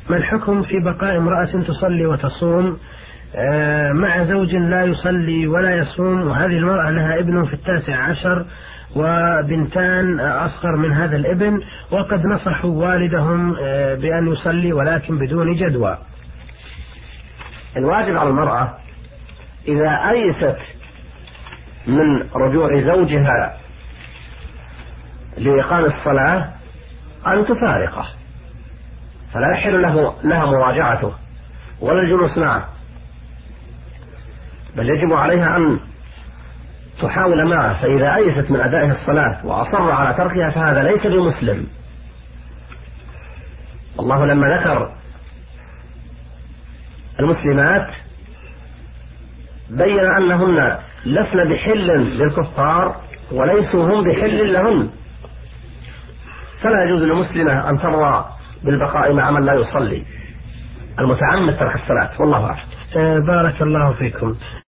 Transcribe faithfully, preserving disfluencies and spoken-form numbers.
ما الحكم في بقاء امرأة تصلي وتصوم مع زوج لا يصلي ولا يصوم، وهذه المرأة لها ابن في التاسع عشر وبنتان أصغر من هذا الابن، وقد نصحوا والدهم بأن يصلي ولكن بدون جدوى؟ الواجب على المرأة إذا أيست من رجوع زوجها لإقام الصلاة أن تفارقه، فلا يحل له لها مراجعته ولا الجلوس معه، بل يجب عليها أن تحاول معه، فإذا أيست من أدائه الصلاة وأصر على تركها فهذا ليس بمسلم. الله لما ذكر المسلمات بين أنهن لسن بحل للكفار وليسوا هم بحل لهن، فلا يجوز للمسلمة أن ترضى بالبقاء مع من لا يصلي المتعمد ترك الصلاة. والله أعلم. بارك الله فيكم.